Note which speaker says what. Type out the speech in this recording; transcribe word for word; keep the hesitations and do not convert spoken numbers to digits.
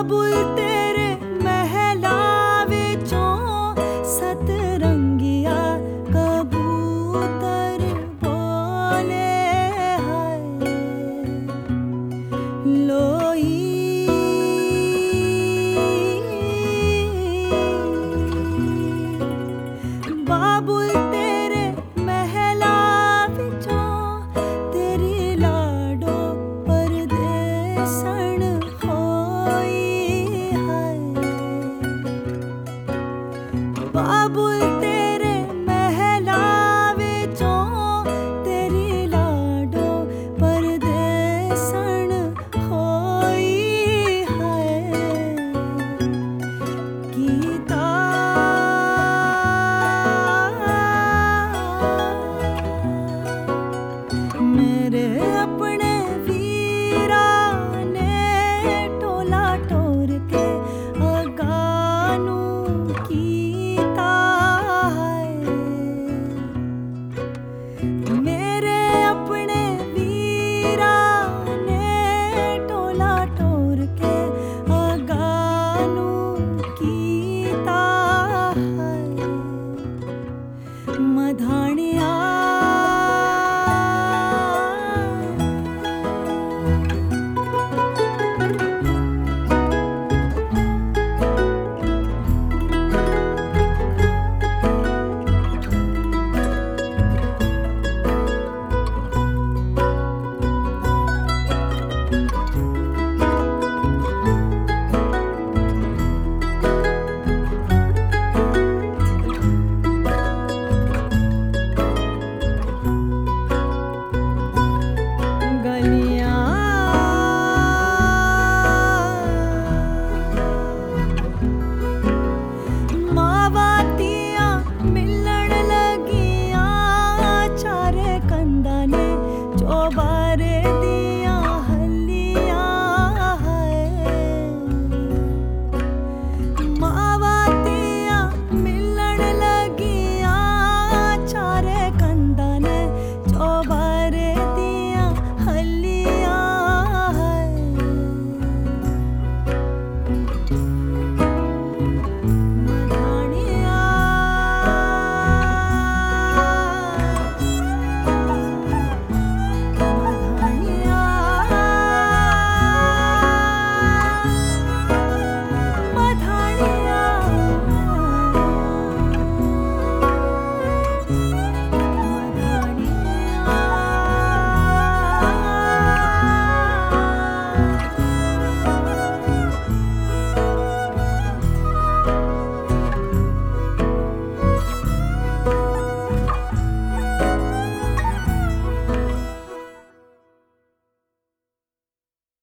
Speaker 1: बाबुल तेरे महला विचों सतरंगिया कबूतर बोले हाय लोई बाबुल तेरे महला विचों तेरी लाडो परदेसण होई हाय बाबुल तेरे महला विचों तेरी लाडो परदेसण होई हाय गीता मेरे अपने वीरा ने टोला टोर के अगानू कीता है मेरे अपने वीरा ने टोला टोर के अगानू कीता है मधानिया